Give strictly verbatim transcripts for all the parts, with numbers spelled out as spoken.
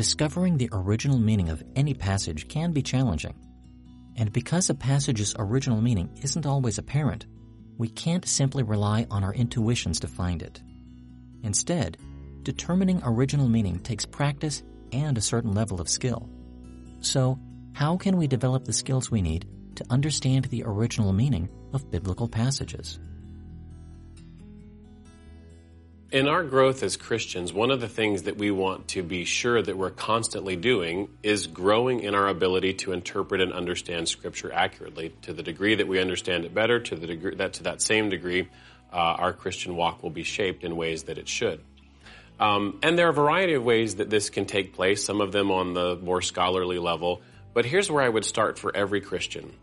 discovering the original meaning of any passage can be challenging. And because a passage's original meaning isn't always apparent, we can't simply rely on our intuitions to find it. Instead, determining original meaning takes practice and a certain level of skill. So, how can we develop the skills we need to understand the original meaning of biblical passages? In our growth as Christians, one of the things that we want to be sure that we're constantly doing is growing in our ability to interpret and understand Scripture accurately. To the degree that we understand it better, to the degree that to that same degree, uh, our Christian walk will be shaped in ways that it should. Um, and there are a variety of ways that this can take place, some of them on the more scholarly level. But here's where I would start for every Christian.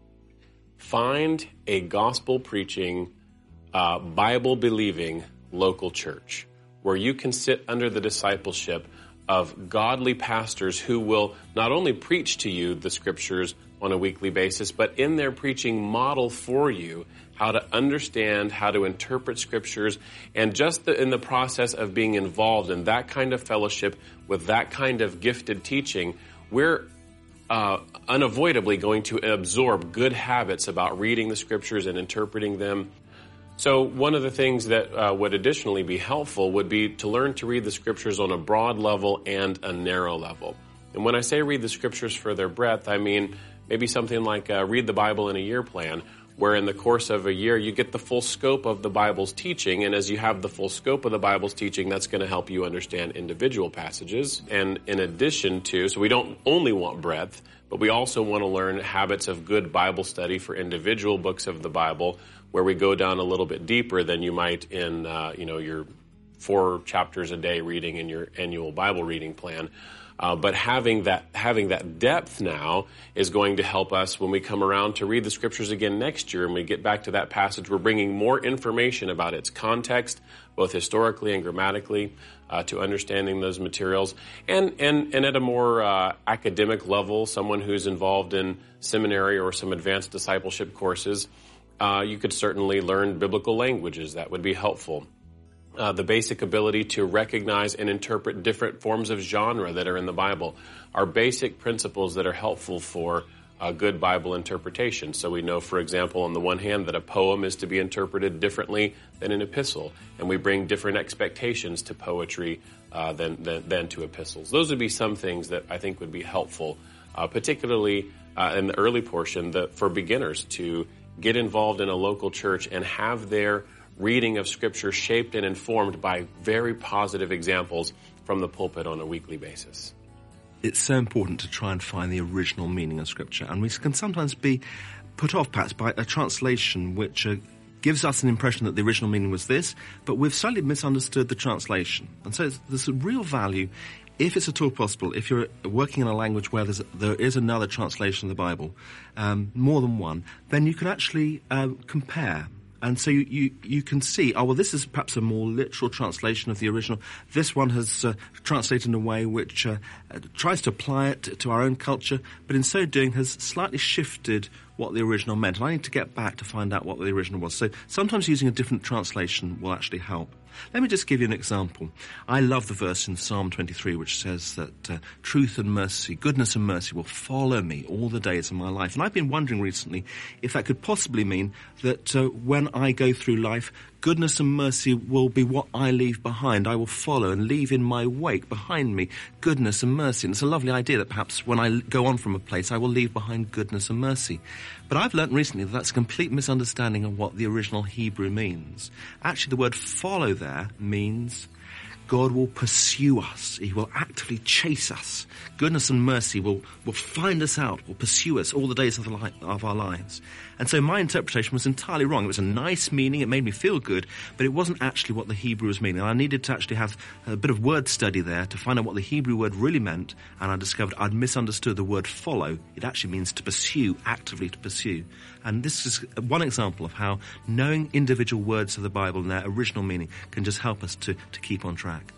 Find a gospel-preaching, uh, Bible-believing local church where you can sit under the discipleship of godly pastors who will not only preach to you the Scriptures on a weekly basis, but in their preaching model for you how to understand, how to interpret Scriptures, and just the, in the process of being involved in that kind of fellowship with that kind of gifted teaching, we're uh, unavoidably going to absorb good habits about reading the Scriptures and interpreting them. So one of the things that uh, would additionally be helpful would be to learn to read the Scriptures on a broad level and a narrow level. And when I say read the Scriptures for their breadth, I mean maybe something like uh, read the Bible in a year plan, where in the course of a year you get the full scope of the Bible's teaching, and as you have the full scope of the Bible's teaching, that's going to help you understand individual passages. And in addition to, so we don't only want breadth, but we also want to learn habits of good Bible study for individual books of the Bible, where we go down a little bit deeper than you might in, uh, you know, your four chapters a day reading in your annual Bible reading plan. Uh, but having that having that depth now is going to help us when we come around to read the Scriptures again next year and we get back to that passage. We're bringing more information about its context, both historically and grammatically, uh, to understanding those materials. And and, and at a more uh, academic level, someone who's involved in seminary or some advanced discipleship courses, uh, you could certainly learn biblical languages. That would be helpful. Uh, the basic ability to recognize and interpret different forms of genre that are in the Bible are basic principles that are helpful for uh, good Bible interpretation. So we know, for example, on the one hand, that a poem is to be interpreted differently than an epistle, and we bring different expectations to poetry uh, than, than than to epistles. Those would be some things that I think would be helpful, uh, particularly uh, in the early portion, the, for beginners to get involved in a local church and have their reading of Scripture shaped and informed by very positive examples from the pulpit on a weekly basis. It's so important to try and find the original meaning of Scripture, and we can sometimes be put off, perhaps, by a translation which uh, gives us an impression that the original meaning was this, but we've slightly misunderstood the translation. And so there's a real value, if it's at all possible, if you're working in a language where there's, there is another translation of the Bible, um, more than one, then you can actually uh, compare. And so you, you, you can see, oh, well, this is perhaps a more literal translation of the original. This one has uh, translated in a way which uh, uh, tries to apply it to, to our own culture, but in so doing has slightly shifted what the original meant. And I need to get back to find out what the original was. So sometimes using a different translation will actually help. Let me just give you an example. I love the verse in Psalm twenty-three which says that uh, truth and mercy, goodness and mercy will follow me all the days of my life. And I've been wondering recently if that could possibly mean that uh, when I go through life, goodness and mercy will be what I leave behind. I will follow and leave in my wake behind me goodness and mercy. And it's a lovely idea that perhaps when I go on from a place, I will leave behind goodness and mercy. But I've learnt recently that that's a complete misunderstanding of what the original Hebrew means. Actually, the word follow there means God will pursue us. He will actively chase us. Goodness and mercy will, will find us out, will pursue us all the days of, the li- of our lives. And so my interpretation was entirely wrong. It was a nice meaning. It made me feel good, but it wasn't actually what the Hebrew was meaning. I needed to actually have a bit of word study there to find out what the Hebrew word really meant, and I discovered I'd misunderstood the word follow. It actually means to pursue, actively to pursue. And this is one example of how knowing individual words of the Bible and their original meaning can just help us to, to keep on track.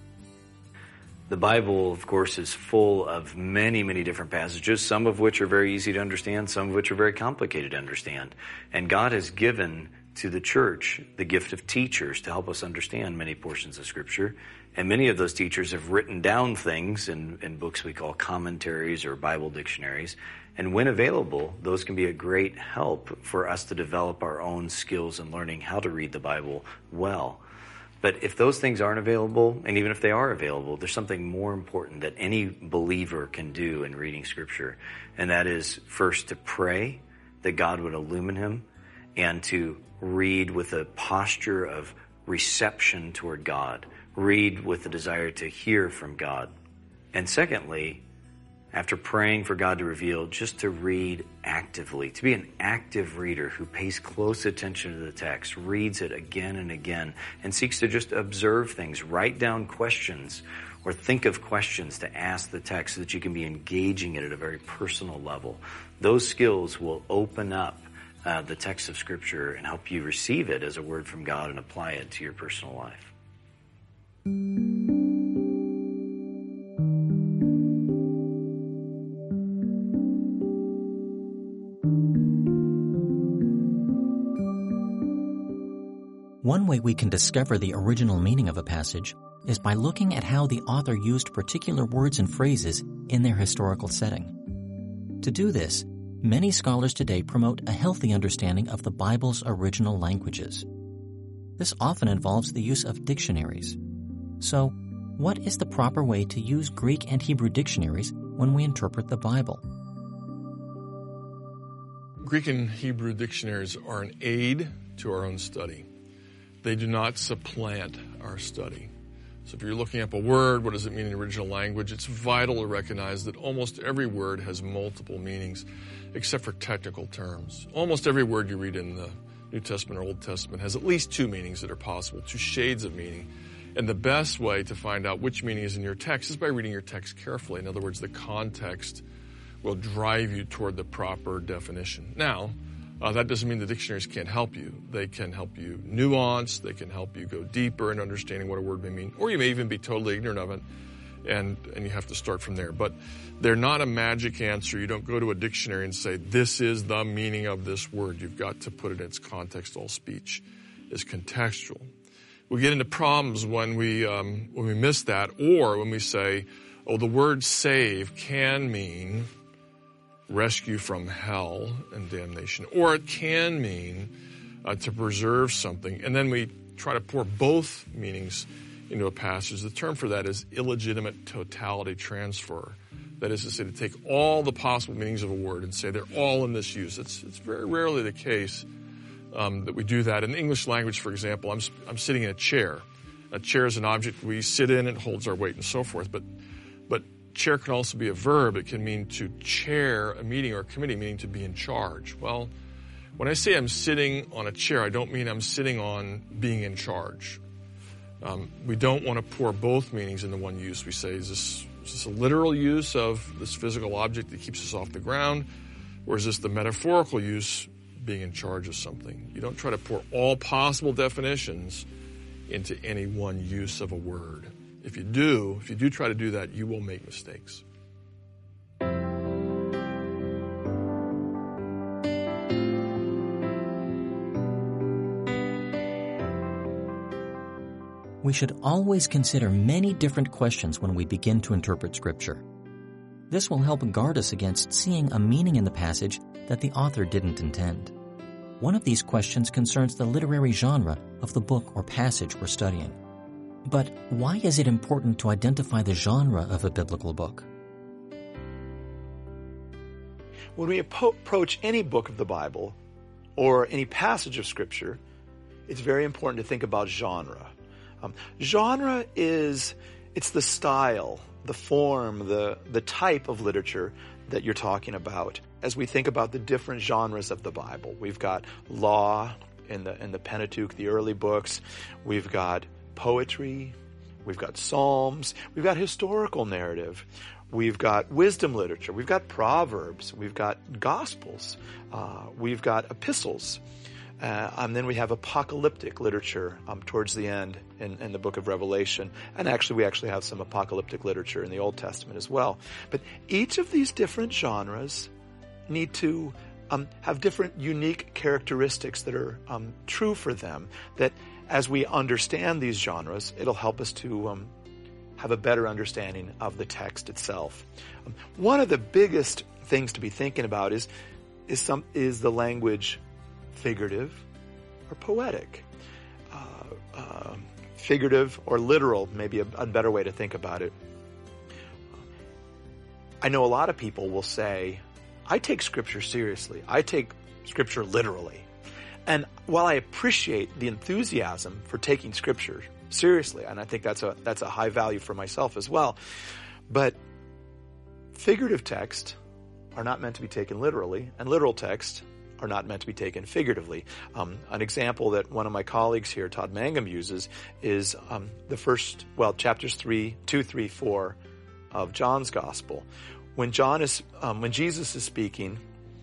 The Bible, of course, is full of many, many different passages, some of which are very easy to understand, some of which are very complicated to understand. And God has given to the church the gift of teachers to help us understand many portions of Scripture. And many of those teachers have written down things in, in books we call commentaries or Bible dictionaries. And when available, those can be a great help for us to develop our own skills in learning how to read the Bible well. But if those things aren't available, and even if they are available, there's something more important that any believer can do in reading Scripture. And that is first to pray that God would illumine him, and to read with a posture of reception toward God. Read with the desire to hear from God. And secondly, after praying for God to reveal, just to read actively, to be an active reader who pays close attention to the text, reads it again and again, and seeks to just observe things, write down questions, or think of questions to ask the text so that you can be engaging it at a very personal level. Those skills will open up uh, the text of Scripture and help you receive it as a word from God and apply it to your personal life. One way we can discover the original meaning of a passage is by looking at how the author used particular words and phrases in their historical setting. To do this, many scholars today promote a healthy understanding of the Bible's original languages. This often involves the use of dictionaries. So, what is the proper way to use Greek and Hebrew dictionaries when we interpret the Bible? Greek and Hebrew dictionaries are an aid to our own study. They do not supplant our study. So if you're looking up a word, what does it mean in the original language? It's vital to recognize that almost every word has multiple meanings, except for technical terms. Almost every word you read in the New Testament or Old Testament has at least two meanings that are possible, two shades of meaning. And the best way to find out which meaning is in your text is by reading your text carefully. In other words, the context will drive you toward the proper definition. Now, Uh, that doesn't mean the dictionaries can't help you. They can help you nuance. They can help you go deeper in understanding what a word may mean. Or you may even be totally ignorant of it, and, and you have to start from there. But they're not a magic answer. You don't go to a dictionary and say, this is the meaning of this word. You've got to put it in its context. All speech is contextual. We get into problems when we, um, when we miss that, or when we say, oh, the word save can mean rescue from hell and damnation, or it can mean uh, to preserve something, and then we try to pour both meanings into a passage. The term for that is illegitimate totality transfer. That is to say, to take all the possible meanings of a word and say they're all in this use. It's, it's very rarely the case um, that we do that. In the English language, for example, I'm, I'm sitting in a chair. A chair is an object we sit in, it holds our weight and so forth, but but chair can also be a verb. It can mean to chair a meeting or a committee, meaning to be in charge. Well, when I say I'm sitting on a chair, I don't mean I'm sitting on being in charge. Um, we don't want to pour both meanings into one use. We say, is this, is this a literal use of this physical object that keeps us off the ground? Or is this the metaphorical use, being in charge of something? You don't try to pour all possible definitions into any one use of a word. If you do, if you do try to do that, you will make mistakes. We should always consider many different questions when we begin to interpret Scripture. This will help guard us against seeing a meaning in the passage that the author didn't intend. One of these questions concerns the literary genre of the book or passage we're studying. But why is it important to identify the genre of a biblical book? When we approach any book of the Bible or any passage of Scripture, it's very important to think about genre. Um, genre is, it's the style, the form, the, the type of literature that you're talking about. As we think about the different genres of the Bible, we've got law in the, in the Pentateuch, the early books. We've got poetry, we've got psalms, we've got historical narrative, we've got wisdom literature, we've got proverbs, we've got gospels, uh, we've got epistles, uh, and then we have apocalyptic literature um, towards the end in, in the book of Revelation, and actually we actually have some apocalyptic literature in the Old Testament as well. But each of these different genres need to um, have different unique characteristics that are um, true for them, that as we understand these genres, it'll help us to um, have a better understanding of the text itself. Um, one of the biggest things to be thinking about is is some is the language figurative or poetic? Uh, uh, figurative or literal, maybe a, a better way to think about it. I know a lot of people will say, I take Scripture seriously. I take Scripture literally. And while I appreciate the enthusiasm for taking Scripture seriously, and I think that's a that's a high value for myself as well, but figurative text are not meant to be taken literally, and literal text are not meant to be taken figuratively. Um, an example that one of my colleagues here, Todd Mangum, uses is um, the first, well, chapters three, two, three, four of John's Gospel. When John is, um, when Jesus is speaking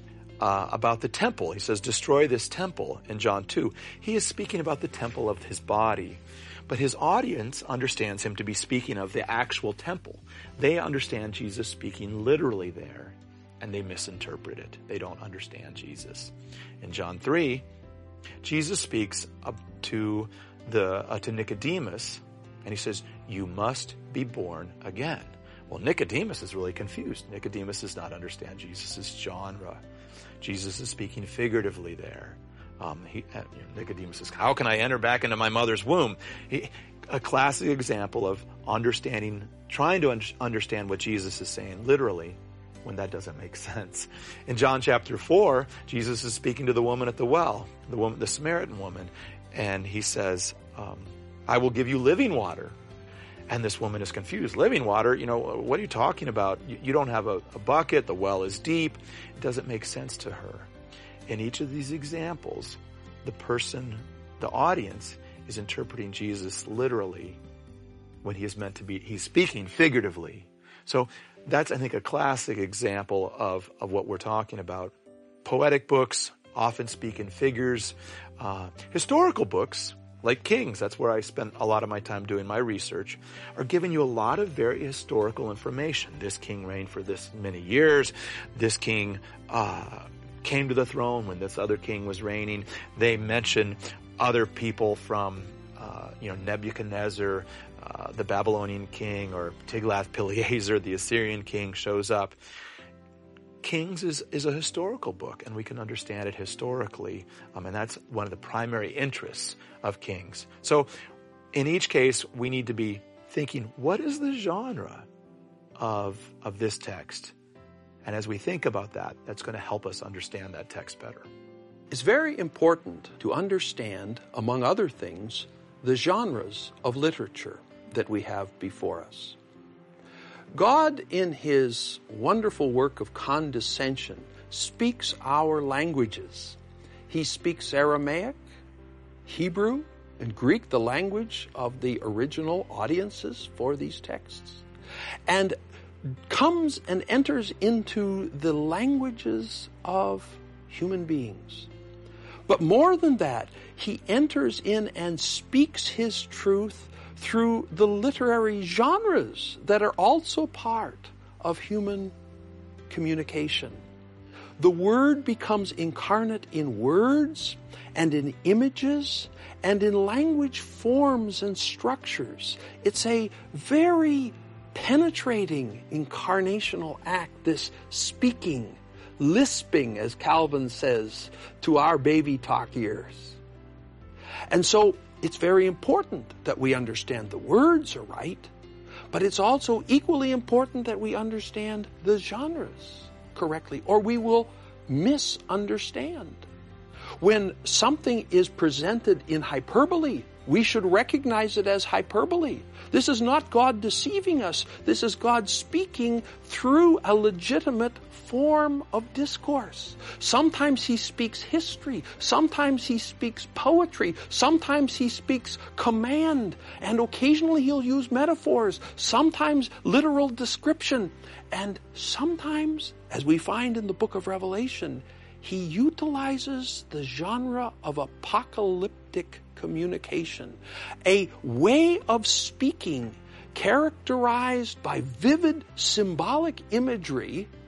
uh, about the temple, he says, "Destroy this temple." In John two, he is speaking about the temple of his body. But his audience understands him to be speaking of the actual temple. They understand Jesus speaking literally there, and they misinterpret it. They don't understand Jesus. In John three, Jesus speaks up to the uh, to Nicodemus, and he says, "You must be born again." Well, Nicodemus is really confused. Nicodemus does not understand Jesus' genre. Jesus is speaking figuratively there. Um, he, uh, you know, Nicodemus says, "How can I enter back into my mother's womb?" He, a classic example of understanding, trying to un- understand what Jesus is saying literally, when that doesn't make sense. In John chapter four, Jesus is speaking to the woman at the well, the woman, the Samaritan woman, and he says, um, "I will give you living water." And this woman is confused. Living water, you know, what are you talking about? You, you don't have a, a bucket, the well is deep. It doesn't make sense to her. In each of these examples, the person, the audience, is interpreting Jesus literally when he is meant to be, he's speaking figuratively. So that's, I think, a classic example of, of what we're talking about. Poetic books often speak in figures. Uh, historical books, like Kings, that's where I spent a lot of my time doing my research, are giving you a lot of very historical information. This king reigned for this many years. This king uh, came to the throne when this other king was reigning. They mention other people from, uh, you know, Nebuchadnezzar, uh, the Babylonian king, or Tiglath-Pileser, the Assyrian king, shows up. Kings is, is a historical book, and we can understand it historically, um, and that's one of the primary interests of Kings. So in each case, we need to be thinking, what is the genre of, of this text? And as we think about that, that's going to help us understand that text better. It's very important to understand, among other things, the genres of literature that we have before us. God, in his wonderful work of condescension, speaks our languages. He speaks Aramaic, Hebrew, and Greek, the language of the original audiences for these texts, and comes and enters into the languages of human beings. But more than that, he enters in and speaks his truth through the literary genres that are also part of human communication. The Word becomes incarnate in words and in images and in language forms and structures. It's a very penetrating incarnational act, this speaking, lisping, as Calvin says, to our baby talk ears. And so it's very important that we understand the words are right, but it's also equally important that we understand the genres correctly, or we will misunderstand. When something is presented in hyperbole, we should recognize it as hyperbole. This is not God deceiving us. This is God speaking through a legitimate form of discourse. Sometimes he speaks history. Sometimes he speaks poetry. Sometimes he speaks command. And occasionally he'll use metaphors. Sometimes literal description. And sometimes, as we find in the book of Revelation, he utilizes the genre of apocalyptic communication, a way of speaking characterized by vivid symbolic imagery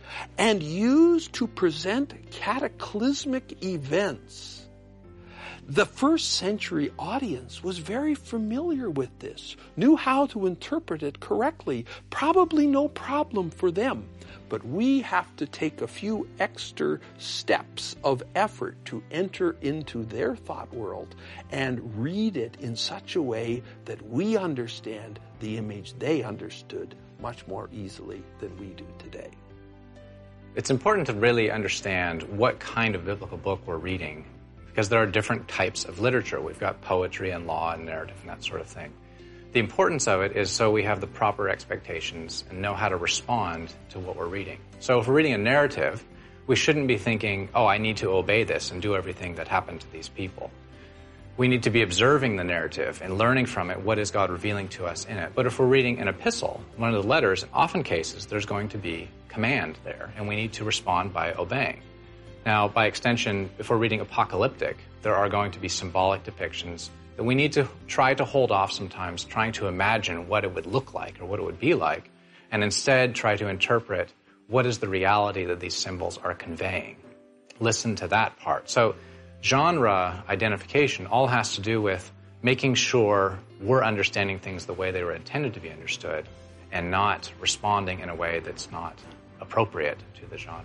and used to present cataclysmic events. The first century audience was very familiar with this, knew how to interpret it correctly, probably no problem for them. But we have to take a few extra steps of effort to enter into their thought world and read it in such a way that we understand the image they understood much more easily than we do today. It's important to really understand what kind of biblical book we're reading, because there are different types of literature. We've got poetry and law and narrative and that sort of thing. The importance of it is so we have the proper expectations and know how to respond to what we're reading. So if we're reading a narrative, we shouldn't be thinking, oh, I need to obey this and do everything that happened to these people. We need to be observing the narrative and learning from it what is God revealing to us in it. But if we're reading an epistle, one of the letters, in often cases, there's going to be command there, and we need to respond by obeying. Now, by extension, if we're reading apocalyptic, there are going to be symbolic depictions that we need to try to hold off sometimes, trying to imagine what it would look like or what it would be like, and instead try to interpret what is the reality that these symbols are conveying. Listen to that part. So genre identification all has to do with making sure we're understanding things the way they were intended to be understood and not responding in a way that's not appropriate to the genre.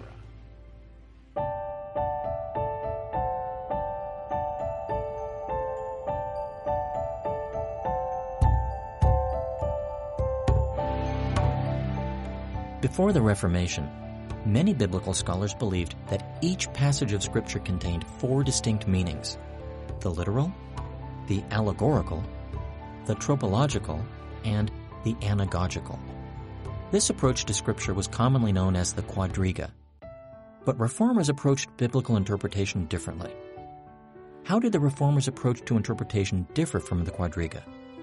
Before the Reformation, many biblical scholars believed that each passage of Scripture contained four distinct meanings: the literal, the allegorical, the tropological, and the anagogical. This approach to Scripture was commonly known as the quadriga. But Reformers approached biblical interpretation differently. How did the Reformers' approach to interpretation differ from the quadriga?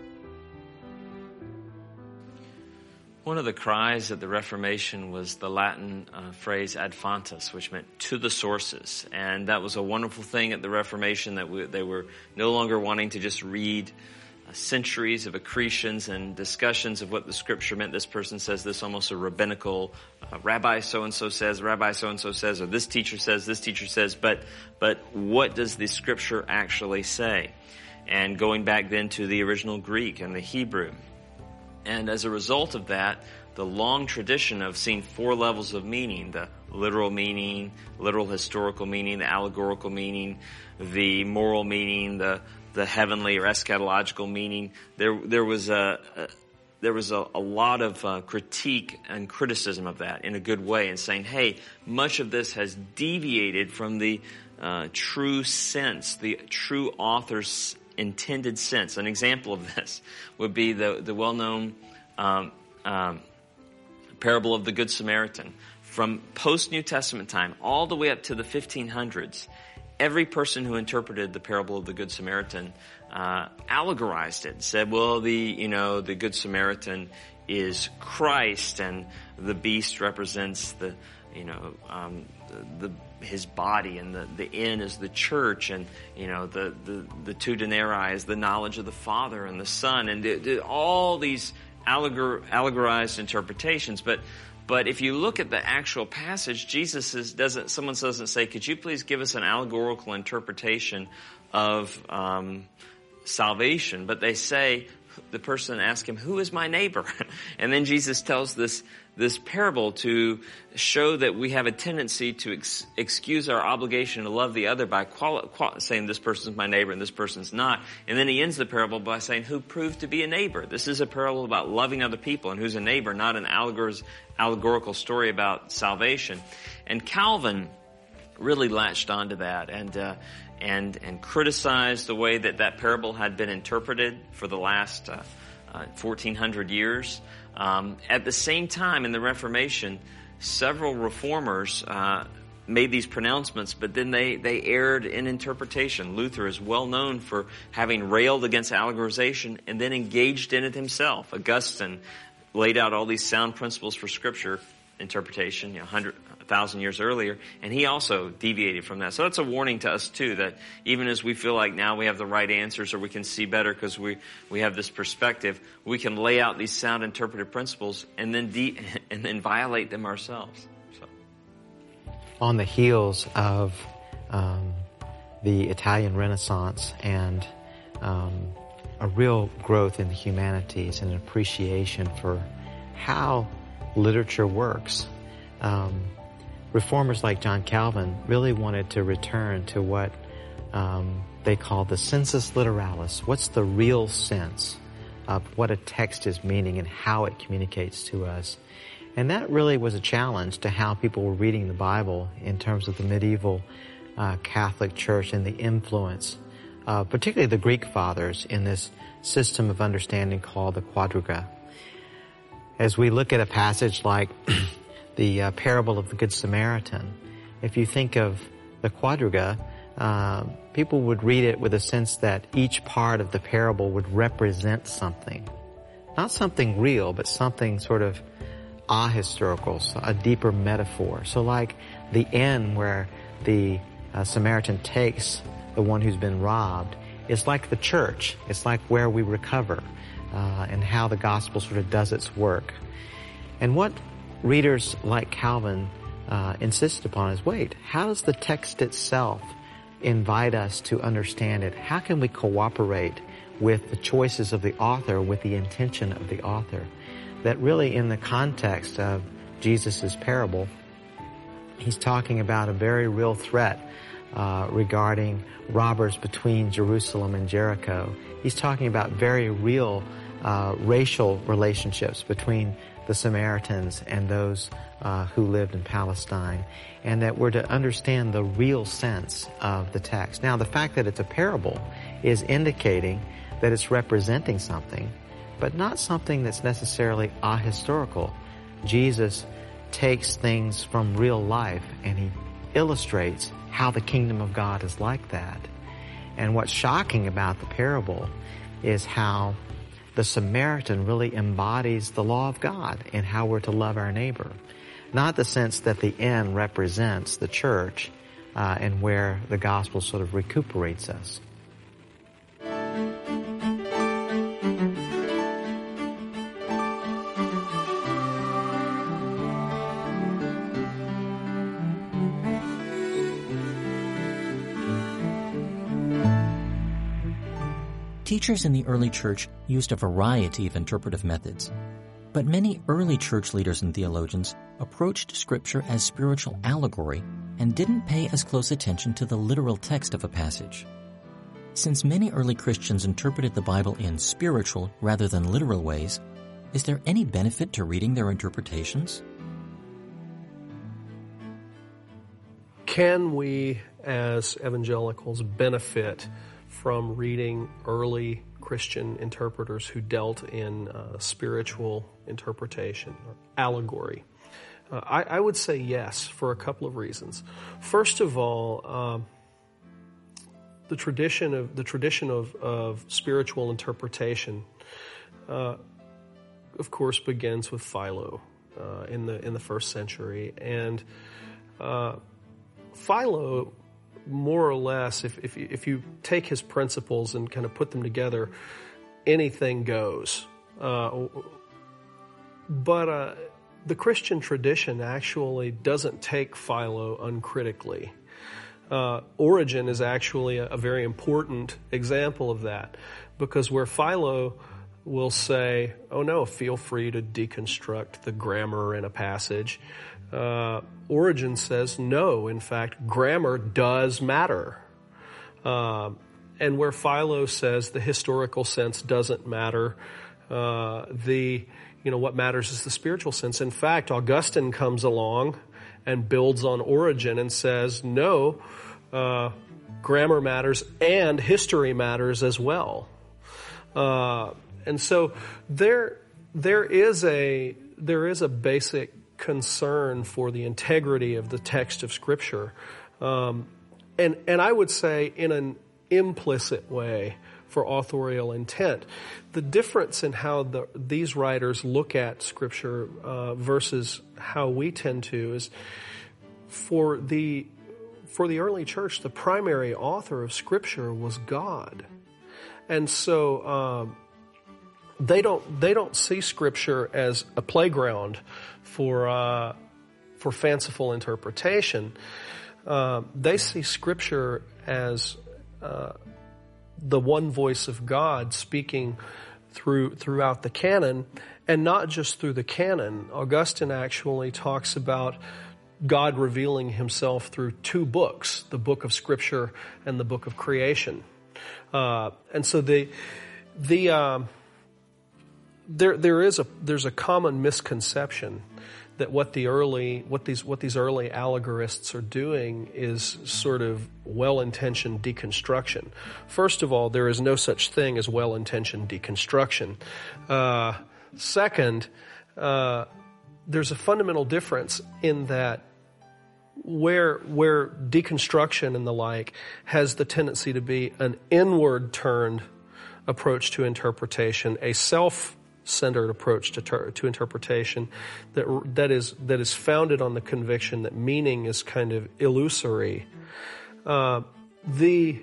One of the cries at the Reformation was the Latin uh, phrase ad fontes, which meant to the sources. And that was a wonderful thing at the Reformation, that we, they were no longer wanting to just read uh, centuries of accretions and discussions of what the Scripture meant. This person says this, almost a rabbinical, uh, Rabbi so-and-so says, Rabbi so-and-so says, or this teacher says, this teacher says, but, but what does the Scripture actually say? And going back then to the original Greek and the Hebrew. And as a result of that, the long tradition of seeing four levels of meaning, the literal meaning, literal historical meaning, the allegorical meaning, the moral meaning, the, the heavenly or eschatological meaning, there, there was a, a there was a, a lot of uh, critique and criticism of that in a good way, and saying, hey, much of this has deviated from the uh, true sense, the true author's intended sense. An example of this would be the, the well-known um, um, parable of the Good Samaritan. From post-New Testament time all the way up to the fifteen hundreds, every person who interpreted the parable of the Good Samaritan uh, allegorized it, said, well, the, you know, the Good Samaritan is Christ, and the beast represents the, you know, um, the, the his body, and the, the inn is the church, and, you know, the, the, the two denarii is the knowledge of the Father and the Son, and the, the, all these allegor, allegorized interpretations. But, but if you look at the actual passage, Jesus is, doesn't, someone doesn't say, could you please give us an allegorical interpretation of um, salvation? But they say, the person asks him, who is my neighbor? And then Jesus tells this this parable to show that we have a tendency to ex- excuse our obligation to love the other by quali- quali- saying this person's my neighbor and this person's not. And then he ends the parable by saying, who proved to be a neighbor? This is a parable about loving other people, and who's a neighbor, not an allegor- allegorical story about salvation. And Calvin really latched onto that and uh, and and criticized the way that that parable had been interpreted for the last uh, uh, fourteen hundred years. Um, at the same time, in the Reformation, several reformers uh, made these pronouncements, but then they, they erred in interpretation. Luther is well known for having railed against allegorization and then engaged in it himself. Augustine laid out all these sound principles for Scripture interpretation, you know, one hundred, one thousand years earlier, and he also deviated from that. So that's a warning to us, too, that even as we feel like now we have the right answers or we can see better because we, we have this perspective, we can lay out these sound interpretive principles and then de- and then violate them ourselves. So. on the heels of um, the Italian Renaissance and um, a real growth in the humanities and an appreciation for how literature works. Um, reformers like John Calvin really wanted to return to what um, they call the sensus literalis. What's the real sense of what a text is meaning and how it communicates to us? And that really was a challenge to how people were reading the Bible in terms of the medieval uh, Catholic Church and the influence, uh, particularly the Greek fathers, in this system of understanding called the Quadriga. As we look at a passage like the uh, parable of the Good Samaritan, if you think of the Quadriga, uh, people would read it with a sense that each part of the parable would represent something. Not something real, but something sort of ahistorical, so a deeper metaphor. So like the end where the uh, Samaritan takes the one who's been robbed, it's like the church. It's like where we recover uh, and how the gospel sort of does its work. And what readers like Calvin uh, insisted upon is, wait, how does the text itself invite us to understand it? How can we cooperate with the choices of the author, with the intention of the author? That really in the context of Jesus' parable, he's talking about a very real threat uh, regarding robbers between Jerusalem and Jericho. He's talking about very real uh, racial relationships between the Samaritans and those uh, who lived in Palestine, and that we're to understand the real sense of the text. Now, the fact that it's a parable is indicating that it's representing something, but not something that's necessarily ahistorical. Jesus takes things from real life and he illustrates how the kingdom of God is like that. And what's shocking about the parable is how the Samaritan really embodies the law of God and how we're to love our neighbor. Not the sense that the end represents the church uh, and where the gospel sort of recuperates us. Teachers in the early church used a variety of interpretive methods, but many early church leaders and theologians approached Scripture as spiritual allegory and didn't pay as close attention to the literal text of a passage. Since many early Christians interpreted the Bible in spiritual rather than literal ways, is there any benefit to reading their interpretations? Can we, as evangelicals, benefit from reading early Christian interpreters who dealt in uh, spiritual interpretation or allegory? Uh, I, I would say yes, for a couple of reasons. First of all, um, the tradition of the tradition of, of spiritual interpretation, uh, of course, begins with Philo uh, in the in the first century, and uh, Philo, more or less, if, if, if you take his principles and kind of put them together, anything goes. Uh, but uh, the Christian tradition actually doesn't take Philo uncritically. Uh, Origen is actually a, a very important example of that, because where Philo will say, oh no, feel free to deconstruct the grammar in a passage, Uh, Origen says, no, in fact, grammar does matter. Uh, and where Philo says the historical sense doesn't matter, uh, the, you know, what matters is the spiritual sense. In fact, Augustine comes along and builds on Origen and says, no, uh, grammar matters and history matters as well. Uh, and so there, there is a, there is a basic concern for the integrity of the text of Scripture. Um, and, and I would say in an implicit way for authorial intent. The difference in how the, these writers look at Scripture uh, versus how we tend to is for the, for the early church, the primary author of Scripture was God. And so um, they don't they don't see Scripture as a playground for uh, for fanciful interpretation. Uh, they see Scripture as uh, the one voice of God speaking through throughout the canon, and not just through the canon. Augustine actually talks about God revealing himself through two books, the book of Scripture and the book of creation. Uh, and so the the um, there there is a there's a common misconception that what the early what these what these early allegorists are doing is sort of well-intentioned deconstruction. First of all, there is no such thing as well-intentioned deconstruction. Uh, second, uh, there's a fundamental difference in that where where deconstruction and the like has the tendency to be an inward-turned approach to interpretation, a self-centered approach to ter- to interpretation that that is that is founded on the conviction that meaning is kind of illusory. Uh, the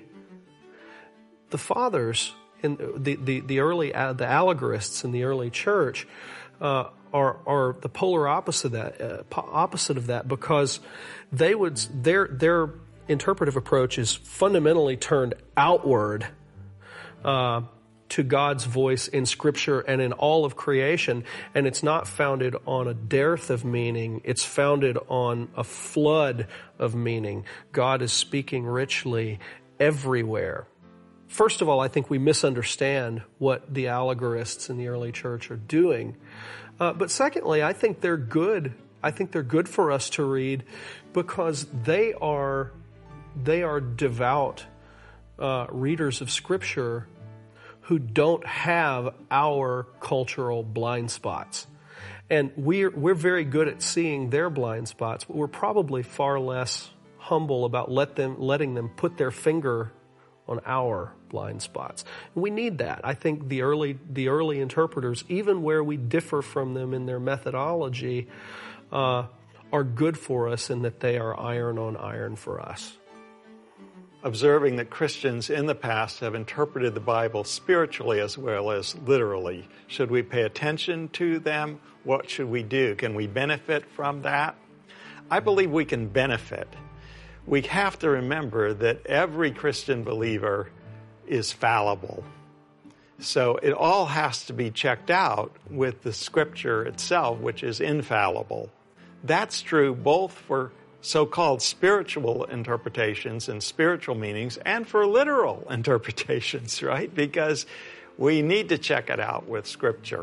the fathers in the the the early uh, the allegorists in the early church uh, are are the polar opposite of that uh, opposite of that because they would their their interpretive approach is fundamentally turned outward uh, to God's voice in Scripture and in all of creation, and it's not founded on a dearth of meaning. It's founded on a flood of meaning. God is speaking richly everywhere. First of all, I think we misunderstand what the allegorists in the early church are doing. Uh, but secondly, I think they're good. I think they're good for us to read because they are they are devout uh, readers of Scripture who don't have our cultural blind spots. And we're we're very good at seeing their blind spots, but we're probably far less humble about let them letting them put their finger on our blind spots. We need that. I think the early the early interpreters, even where we differ from them in their methodology, uh, are good for us in that they are iron on iron for us. Observing that Christians in the past have interpreted the Bible spiritually as well as literally. Should we pay attention to them? What should we do? Can we benefit from that? I believe we can benefit. We have to remember that every Christian believer is fallible. So it all has to be checked out with the Scripture itself, which is infallible. That's true both for so-called spiritual interpretations and spiritual meanings and for literal interpretations, right? Because we need to check it out with Scripture.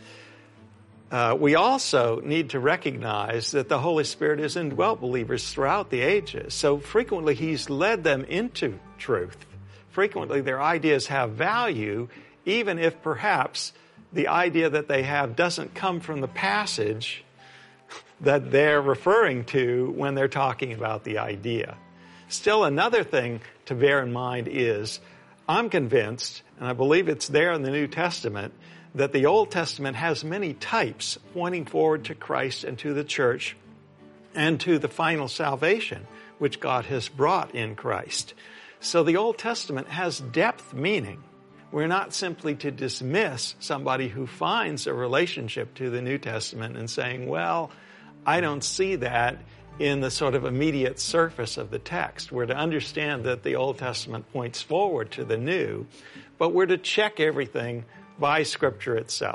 Uh, we also need to recognize that the Holy Spirit has indwelt believers throughout the ages. So frequently He's led them into truth. Frequently their ideas have value, even if perhaps the idea that they have doesn't come from the passage that they're referring to when they're talking about the idea. Still, another thing to bear in mind is, I'm convinced, and I believe it's there in the New Testament, that the Old Testament has many types pointing forward to Christ and to the church and to the final salvation which God has brought in Christ. So the Old Testament has depth meaning. We're not simply to dismiss somebody who finds a relationship to the New Testament and saying, well, I don't see that in the sort of immediate surface of the text. We're to understand that the Old Testament points forward to the New, but we're to check everything by Scripture itself.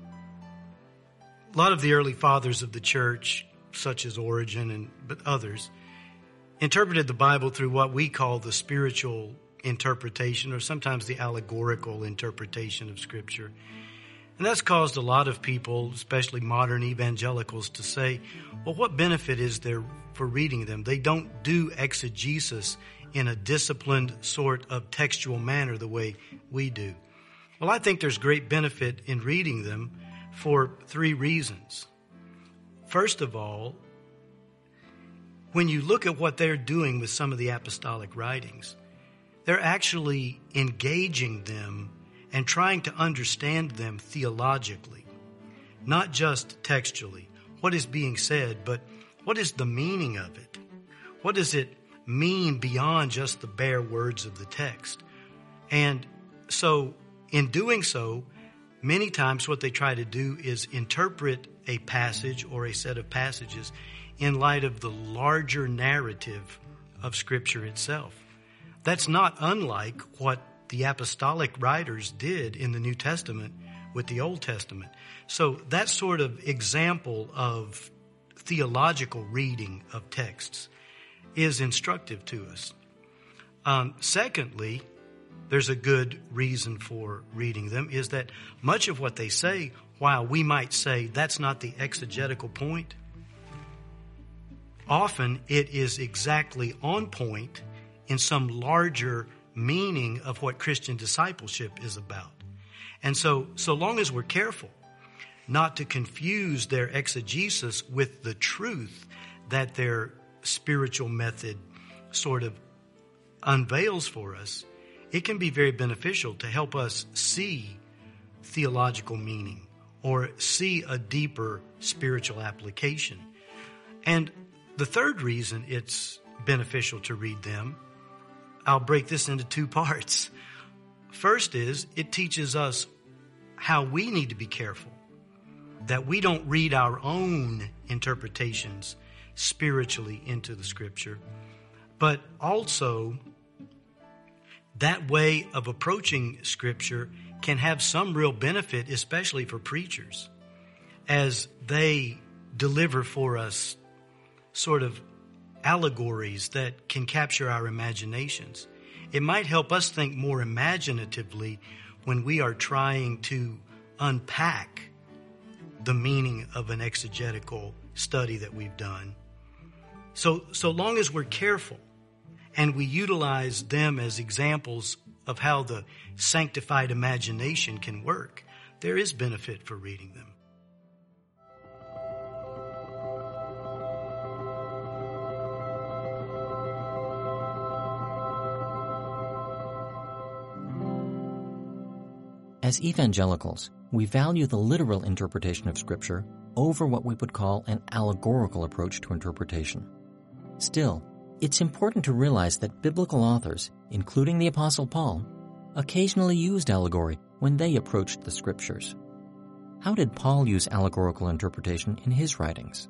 A lot of the early fathers of the church, such as Origen and but others, interpreted the Bible through what we call the spiritual interpretation, or sometimes the allegorical interpretation of Scripture. And that's caused a lot of people, especially modern evangelicals, to say, well, what benefit is there for reading them? They don't do exegesis in a disciplined sort of textual manner the way we do. Well, I think there's great benefit in reading them for three reasons. First of all, when you look at what they're doing with some of the apostolic writings, they're actually engaging them and trying to understand them theologically, not just textually. What is being said, but what is the meaning of it? What does it mean beyond just the bare words of the text? And so, in doing so, many times what they try to do is interpret a passage or a set of passages in light of the larger narrative of Scripture itself. That's not unlike what the apostolic writers did in the New Testament with the Old Testament. So that sort of example of theological reading of texts is instructive to us. Um, secondly, there's a good reason for reading them, is that much of what they say, while we might say that's not the exegetical point, often it is exactly on point in some larger meaning of what Christian discipleship is about. And so, so long as we're careful not to confuse their exegesis with the truth that their spiritual method sort of unveils for us, it can be very beneficial to help us see theological meaning or see a deeper spiritual application. And the third reason it's beneficial to read them, I'll break this into two parts. First is it teaches us how we need to be careful that we don't read our own interpretations spiritually into the Scripture, but also that way of approaching Scripture can have some real benefit, especially for preachers, as they deliver for us sort of allegories that can capture our imaginations. It might help us think more imaginatively when we are trying to unpack the meaning of an exegetical study that we've done. So, so long as we're careful and we utilize them as examples of how the sanctified imagination can work, there is benefit for reading them. As evangelicals, we value the literal interpretation of Scripture over what we would call an allegorical approach to interpretation. Still, it's important to realize that biblical authors, including the Apostle Paul, occasionally used allegory when they approached the Scriptures. How did Paul use allegorical interpretation in his writings?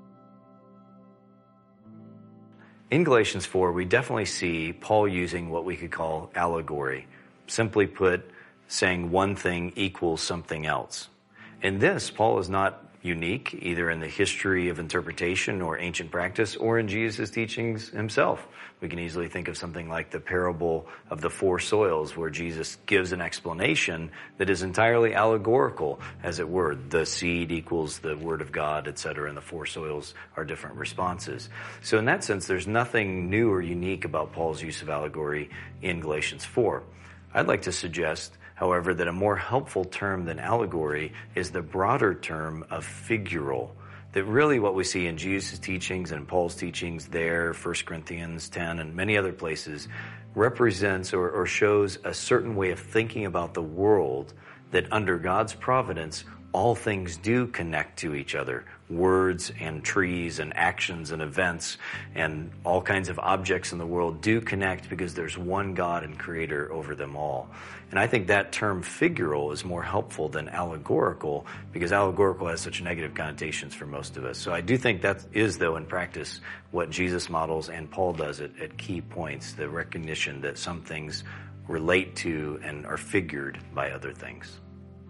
In Galatians four, we definitely see Paul using what we could call allegory. Simply put, saying one thing equals something else. In this, Paul is not unique, either in the history of interpretation or ancient practice, or in Jesus' teachings himself. We can easily think of something like the parable of the four soils, where Jesus gives an explanation that is entirely allegorical, as it were. The seed equals the word of God, et cetera, and the four soils are different responses. So in that sense, there's nothing new or unique about Paul's use of allegory in Galatians four. I'd like to suggest, however, that a more helpful term than allegory is the broader term of figural. That really what we see in Jesus' teachings and Paul's teachings there, First Corinthians ten and many other places, represents or, or shows a certain way of thinking about the world that under God's providence, all things do connect to each other. Words and trees and actions and events and all kinds of objects in the world do connect because there's one God and Creator over them all. And I think that term figural is more helpful than allegorical, because allegorical has such negative connotations for most of us. So I do think that is, though, in practice, what Jesus models and Paul does at, at key points, the recognition that some things relate to and are figured by other things.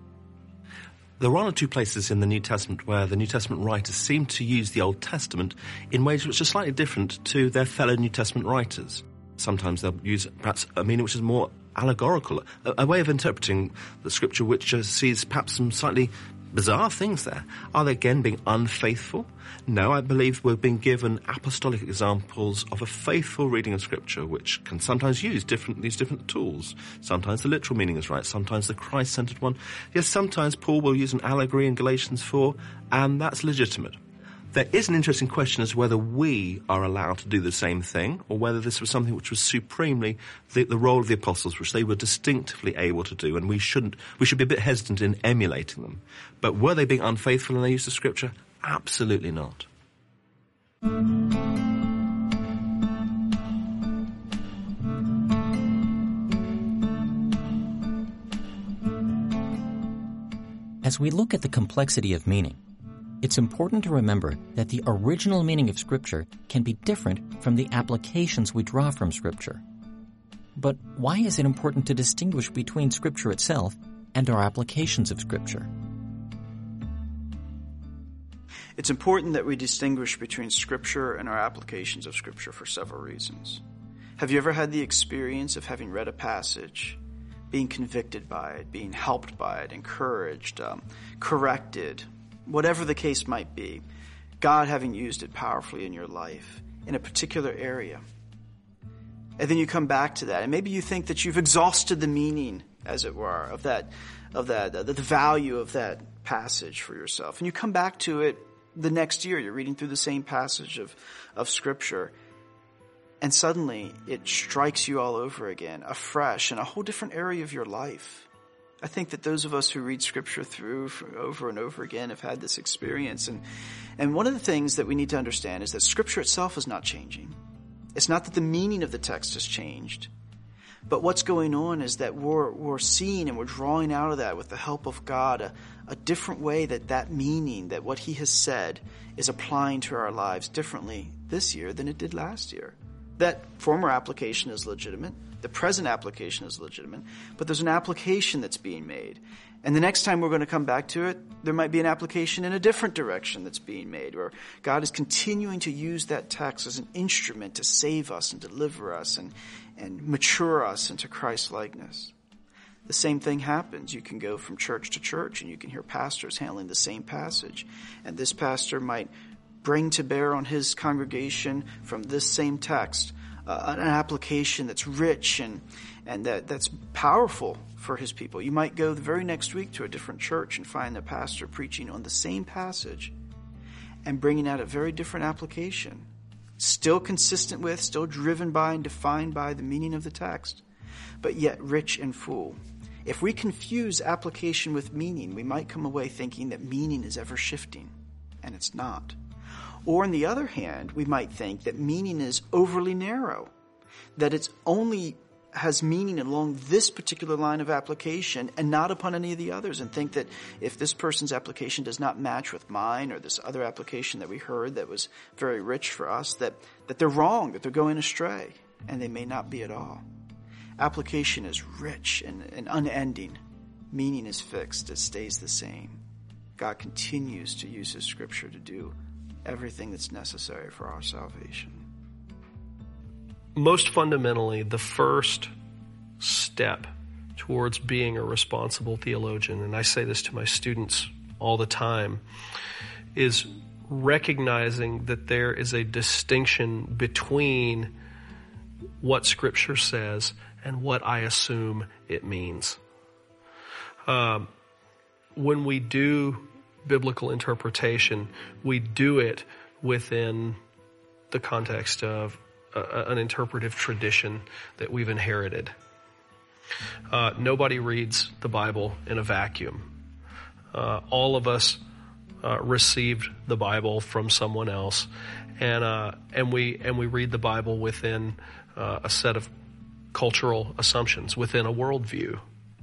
There are one or two places in the New Testament where the New Testament writers seem to use the Old Testament in ways which are slightly different to their fellow New Testament writers. Sometimes they'll use perhaps a meaning which is more allegorical, a, a way of interpreting the Scripture which uh, sees perhaps some slightly bizarre things there. Are they again being unfaithful? No, I believe we're being given apostolic examples of a faithful reading of Scripture, which can sometimes use different these different tools. Sometimes the literal meaning is right, sometimes the Christ-centered one. Yes, sometimes Paul will use an allegory in Galatians four, and that's legitimate. There is an interesting question as to whether we are allowed to do the same thing, or whether this was something which was supremely the, the role of the apostles, which they were distinctively able to do, and we shouldn't, we should be a bit hesitant in emulating them. But were they being unfaithful in their use of Scripture? Absolutely not. As we look at the complexity of meaning, It's important to remember that the original meaning of Scripture can be different from the applications we draw from Scripture. But why is it important to distinguish between Scripture itself and our applications of Scripture? It's important that we distinguish between Scripture and our applications of Scripture for several reasons. Have you ever had the experience of having read a passage, being convicted by it, being helped by it, encouraged, um, corrected, whatever the case might be, God having used it powerfully in your life in a particular area? And then you come back to that, and maybe you think that you've exhausted the meaning, as it were, of that, of that, uh, the value of that passage for yourself. And you come back to it the next year. You're reading through the same passage of, of Scripture, and suddenly it strikes you all over again, afresh, in a whole different area of your life. I think that those of us who read Scripture through for over and over again have had this experience. And, and one of the things that we need to understand is that Scripture itself is not changing. It's not that the meaning of the text has changed. But what's going on is that we're, we're seeing and we're drawing out of that, with the help of God, a, a different way that that meaning, that what He has said, is applying to our lives differently this year than it did last year. That former application is legitimate. The present application is legitimate. But there's an application that's being made. And the next time we're going to come back to it, there might be an application in a different direction that's being made, where God is continuing to use that text as an instrument to save us and deliver us and, and mature us into Christ's likeness. The same thing happens. You can go from church to church and you can hear pastors handling the same passage. And this pastor might bring to bear on his congregation from this same text uh, an application that's rich and, and that, that's powerful for his people. You might go the very next week to a different church and find the pastor preaching on the same passage and bringing out a very different application, still consistent with, still driven by and defined by the meaning of the text, but yet rich and full. If we confuse application with meaning, we might come away thinking that meaning is ever shifting, and it's not. Or on the other hand, we might think that meaning is overly narrow, that it's only has meaning along this particular line of application and not upon any of the others, and think that if this person's application does not match with mine or this other application that we heard that was very rich for us, that, that they're wrong, that they're going astray, and they may not be at all. Application is rich and, and unending. Meaning is fixed. It stays the same. God continues to use His Scripture to do everything that's necessary for our salvation. Most fundamentally, the first step towards being a responsible theologian, and I say this to my students all the time, is recognizing that there is a distinction between what Scripture says and what I assume it means. Um, when we do biblical interpretation, we do it within the context of a, an interpretive tradition that we've inherited. Uh, nobody reads the Bible in a vacuum. Uh, all of us uh, received the Bible from someone else, and uh, and we and we read the Bible within uh, a set of cultural assumptions, within a worldview.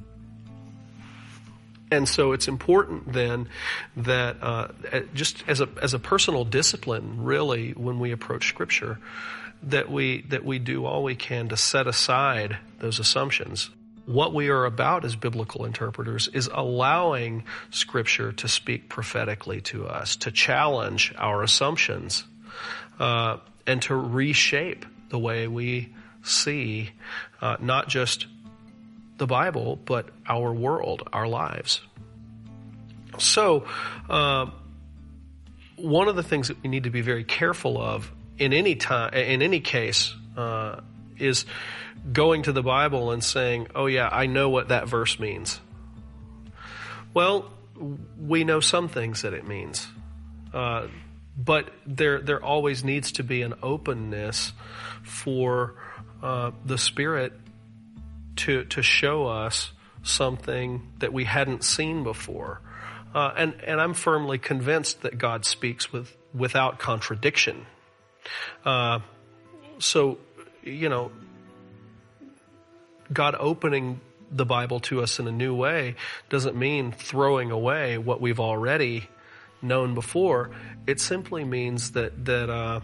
And so it's important then that uh, just as a as a personal discipline, really, when we approach Scripture, that we that we do all we can to set aside those assumptions. What we are about as biblical interpreters is allowing Scripture to speak prophetically to us, to challenge our assumptions, uh, and to reshape the way we see uh, not just the Bible, but our world, our lives. So, uh, one of the things that we need to be very careful of in any time, in any case, uh, is going to the Bible and saying, "Oh yeah, I know what that verse means." Well, we know some things that it means, uh, but there there always needs to be an openness for uh, the Spirit to to show us something that we hadn't seen before. Uh, and, and I'm firmly convinced that God speaks with without contradiction. Uh, so, you know, God opening the Bible to us in a new way doesn't mean throwing away what we've already known before. It simply means that that uh,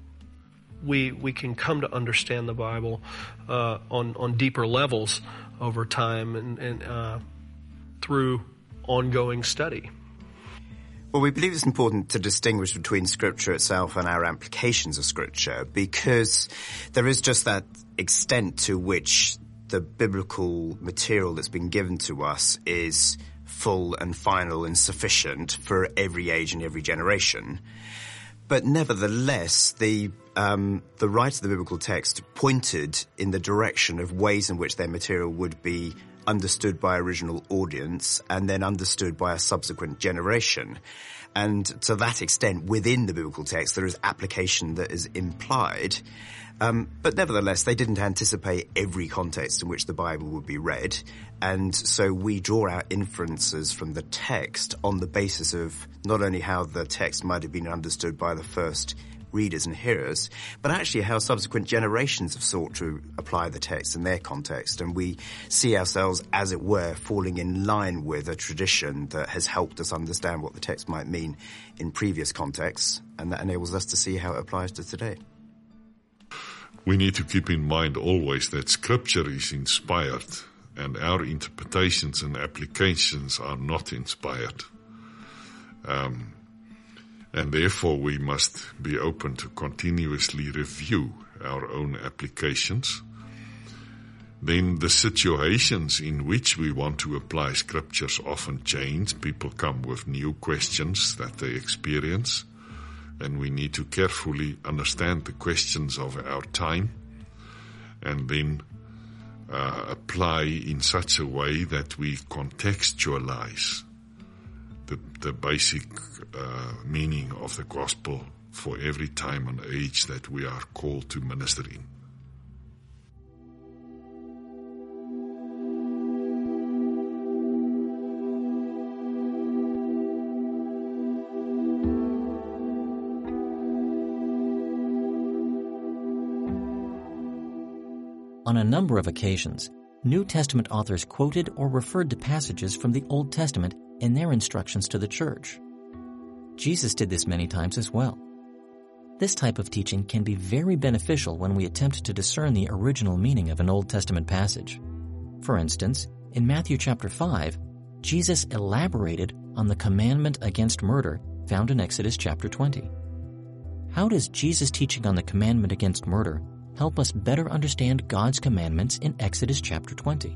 we we can come to understand the Bible uh, on on deeper levels over time and, and uh, through ongoing study. Well, we believe it's important to distinguish between Scripture itself and our applications of Scripture, because there is just that extent to which the biblical material that's been given to us is full and final and sufficient for every age and every generation. But nevertheless, the um, the writer of the biblical text pointed in the direction of ways in which their material would be understood by original audience and then understood by a subsequent generation. And to that extent, within the biblical text, there is application that is implied. Um, but nevertheless, they didn't anticipate every context in which the Bible would be read. And so we draw our inferences from the text on the basis of not only how the text might have been understood by the first readers and hearers, but actually how subsequent generations have sought to apply the text in their context. And we see ourselves, as it were, falling in line with a tradition that has helped us understand what the text might mean in previous contexts, and that enables us to see how it applies to today. We need to keep in mind always that Scripture is inspired, and our interpretations and applications are not inspired. Um, and therefore we must be open to continuously review our own applications. Then the situations in which we want to apply Scriptures often change. People come with new questions that they experience, and we need to carefully understand the questions of our time and then uh, apply in such a way that we contextualize the, the basic uh, meaning of the gospel for every time and age that we are called to minister in. On a number of occasions, New Testament authors quoted or referred to passages from the Old Testament in their instructions to the church. Jesus did this many times as well. This type of teaching can be very beneficial when we attempt to discern the original meaning of an Old Testament passage. For instance, in Matthew chapter five, Jesus elaborated on the commandment against murder found in Exodus chapter twenty. How does Jesus' teaching on the commandment against murder help us better understand God's commandments in Exodus chapter twenty?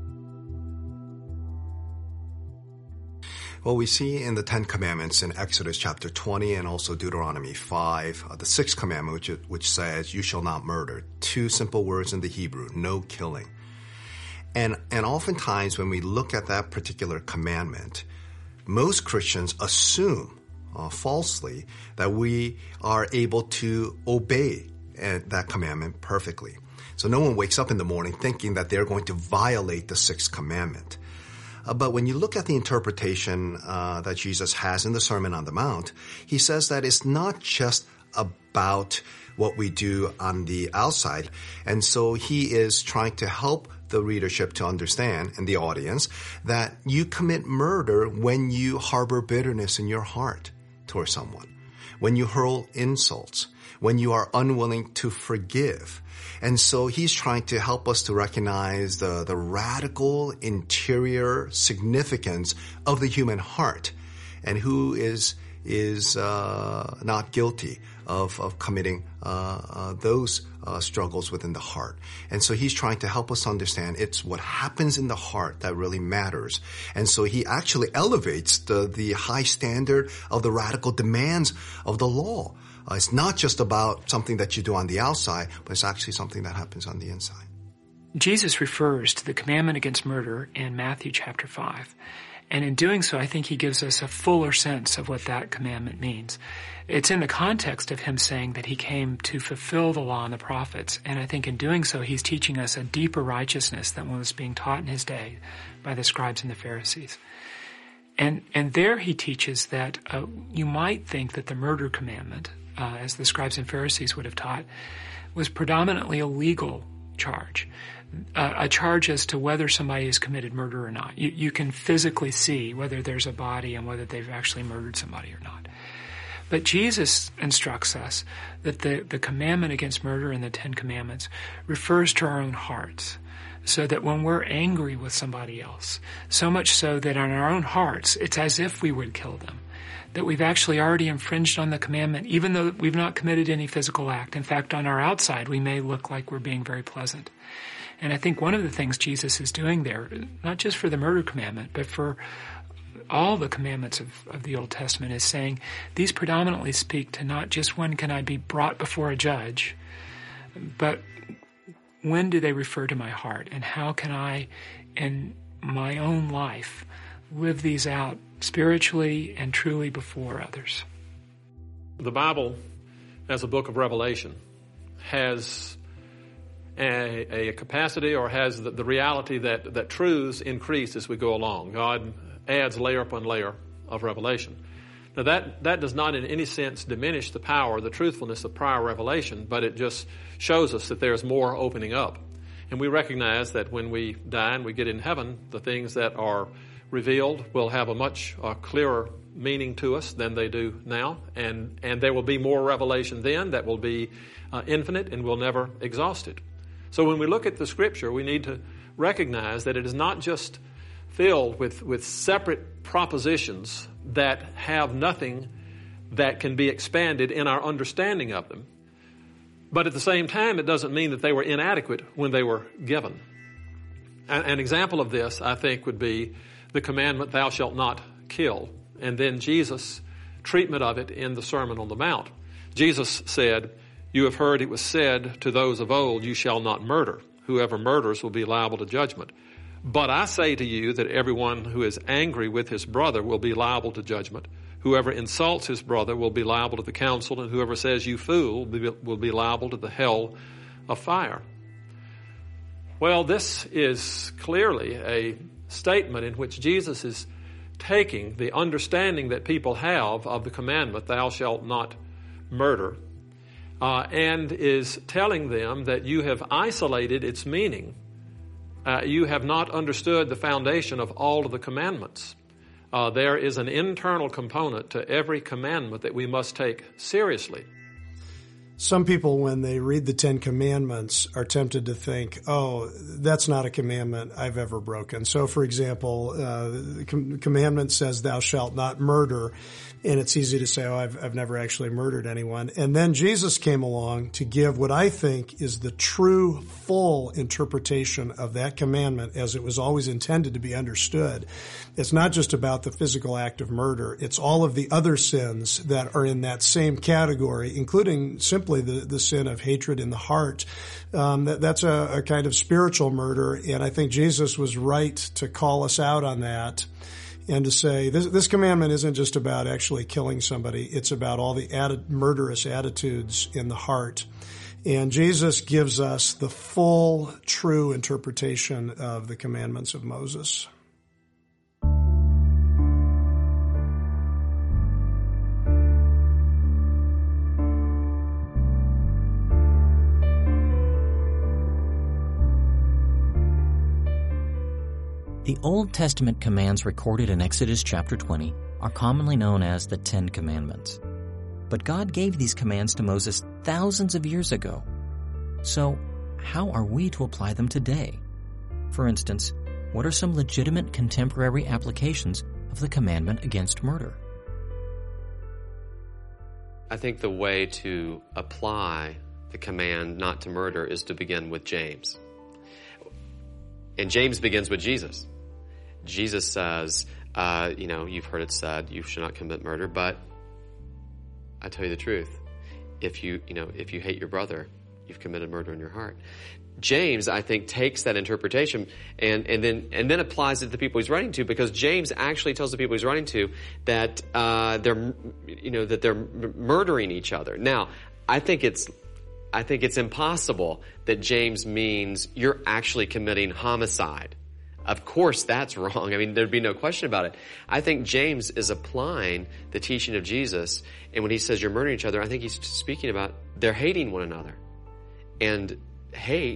Well, we see in the Ten Commandments in Exodus chapter twenty and also Deuteronomy five, uh, the sixth commandment, which, which says, you shall not murder. Two simple words in the Hebrew, no killing. And, and oftentimes when we look at that particular commandment, most Christians assume uh, falsely that we are able to obey uh, that commandment perfectly. So no one wakes up in the morning thinking that they're going to violate the sixth commandment. Uh, but when you look at the interpretation uh, that Jesus has in the Sermon on the Mount, he says that it's not just about what we do on the outside. And so he is trying to help the readership to understand, and the audience, that you commit murder when you harbor bitterness in your heart towards someone, when you hurl insults, when you are unwilling to forgive. And so he's trying to help us to recognize the, the radical interior significance of the human heart, and who is is uh, not guilty of, of committing uh, uh, those uh, struggles within the heart. And so he's trying to help us understand it's what happens in the heart that really matters. And so he actually elevates the, the high standard of the radical demands of the law. Uh, it's not just about something that you do on the outside, but it's actually something that happens on the inside. Jesus refers to the commandment against murder in Matthew chapter five. And in doing so, I think he gives us a fuller sense of what that commandment means. It's in the context of him saying that he came to fulfill the law and the prophets. And I think in doing so, he's teaching us a deeper righteousness than was being taught in his day by the scribes and the Pharisees. And, and there he teaches that uh, you might think that the murder commandment, Uh, as the scribes and Pharisees would have taught, was predominantly a legal charge. uh, a charge as to whether somebody has committed murder or not. You, you can physically see whether there's a body and whether they've actually murdered somebody or not. But Jesus instructs us that the, the commandment against murder in the Ten Commandments refers to our own hearts, so that when we're angry with somebody else, so much so that in our own hearts, it's as if we would kill them, that we've actually already infringed on the commandment, even though we've not committed any physical act. In fact, on our outside, we may look like we're being very pleasant. And I think one of the things Jesus is doing there, not just for the murder commandment, but for all the commandments of, of the Old Testament, is saying these predominantly speak to not just when can I be brought before a judge, but when do they refer to my heart, and how can I, in my own life, live these out spiritually and truly before others. The Bible, as a book of Revelation, has a, a capacity, or has the, the reality that, that truths increase as we go along. God adds layer upon layer of revelation. Now that, that does not in any sense diminish the power, the truthfulness of prior revelation, but it just shows us that there's more opening up. And we recognize that when we die and we get in heaven, the things that are revealed will have a much uh, clearer meaning to us than they do now. And, and there will be more revelation then that will be uh, infinite and will never exhaust it. So when we look at the Scripture, we need to recognize that it is not just filled with, with separate propositions that have nothing that can be expanded in our understanding of them. But at the same time, it doesn't mean that they were inadequate when they were given. An, an example of this, I think, would be the commandment, thou shalt not kill, and then Jesus' treatment of it in the Sermon on the Mount. Jesus said, you have heard it was said to those of old, you shall not murder. Whoever murders will be liable to judgment. But I say to you that everyone who is angry with his brother will be liable to judgment. Whoever insults his brother will be liable to the council, and whoever says you fool will be liable to the hell of fire. Well, this is clearly a statement in which Jesus is taking the understanding that people have of the commandment, thou shalt not murder, uh, and is telling them that you have isolated its meaning. Uh, you have not understood the foundation of all of the commandments. Uh, there is an internal component to every commandment that we must take seriously. Some people, when they read the Ten Commandments, are tempted to think, oh, that's not a commandment I've ever broken. So, for example, uh, the com- commandment says, thou shalt not murder. And it's easy to say, oh, I've, I've never actually murdered anyone. And then Jesus came along to give what I think is the true, full interpretation of that commandment as it was always intended to be understood. It's not just about the physical act of murder. It's all of the other sins that are in that same category, including simply the, the sin of hatred in the heart. Um, that, that's a, a kind of spiritual murder. And I think Jesus was right to call us out on that. And to say, this, this commandment isn't just about actually killing somebody. It's about all the added, murderous attitudes in the heart. And Jesus gives us the full, true interpretation of the commandments of Moses. The Old Testament commands recorded in Exodus chapter twenty are commonly known as the Ten Commandments. But God gave these commands to Moses thousands of years ago. So, how are we to apply them today? For instance, what are some legitimate contemporary applications of the commandment against murder? I think the way to apply the command not to murder is to begin with James. And James begins with Jesus. Jesus says, uh, you know, you've heard it said, you should not commit murder, but I tell you the truth. If you, you know, if you hate your brother, you've committed murder in your heart. James, I think, takes that interpretation and, and then and then applies it to the people he's writing to, because James actually tells the people he's writing to that uh, they're, you know, that they're murdering each other. Now, I think it's I think it's impossible that James means you're actually committing homicide. Of course, that's wrong. I mean, there'd be no question about it. I think James is applying the teaching of Jesus, and when he says you're murdering each other, I think he's speaking about they're hating one another. And hate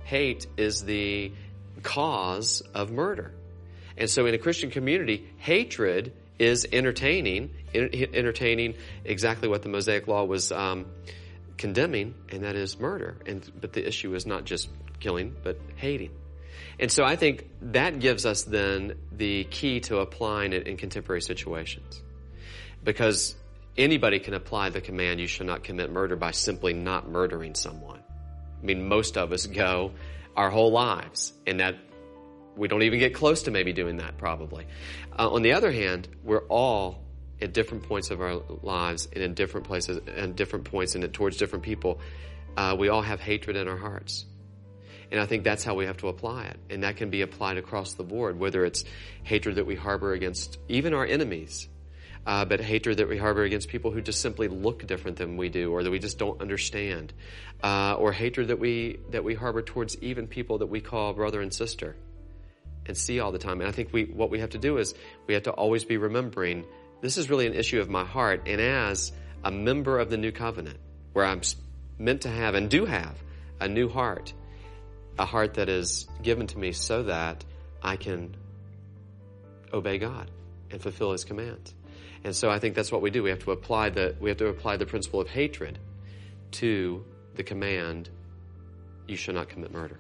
hate is the cause of murder. And so in a Christian community, hatred is entertaining, entertaining exactly what the Mosaic Law was um, condemning, and that is murder. And but the issue is not just killing, but hating. And so I think that gives us then the key to applying it in contemporary situations. Because anybody can apply the command, you shall not commit murder, by simply not murdering someone. I mean, most of us go our whole lives, and that we don't even get close to maybe doing that probably. Uh, on the other hand, we're all at different points of our lives and in different places and different points and towards different people. Uh, we all have hatred in our hearts. And I think that's how we have to apply it. And that can be applied across the board, whether it's hatred that we harbor against even our enemies, uh, but hatred that we harbor against people who just simply look different than we do or that we just don't understand, uh, or hatred that we that we harbor towards even people that we call brother and sister and see all the time. And I think we what we have to do is we have to always be remembering this is really an issue of my heart. And as a member of the new covenant, where I'm meant to have and do have a new heart, a heart that is given to me so that I can obey God and fulfill His commands. And so I think that's what we do. We have to apply the we have to apply the principle of hatred to the command, you shall not commit murder.